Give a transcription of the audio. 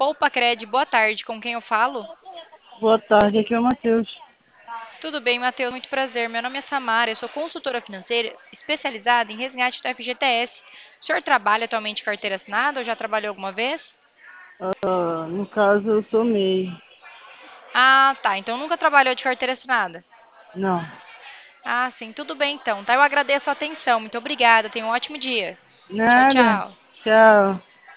Poupa Cred, boa tarde. Com quem eu falo? Boa tarde, aqui é o Matheus. Tudo bem, Matheus? Muito prazer. Meu nome é Samara, eu sou consultora financeira especializada em resgate do FGTS. O senhor trabalha atualmente em carteira assinada ou já trabalhou alguma vez? No caso, eu sou MEI. Ah, tá. Então nunca trabalhou de carteira assinada. Não, Ah, sim. Tudo bem, então. Tá, eu agradeço a atenção. Muito obrigada. Tenha um ótimo dia. Tchau, nada. tchau. Tchau.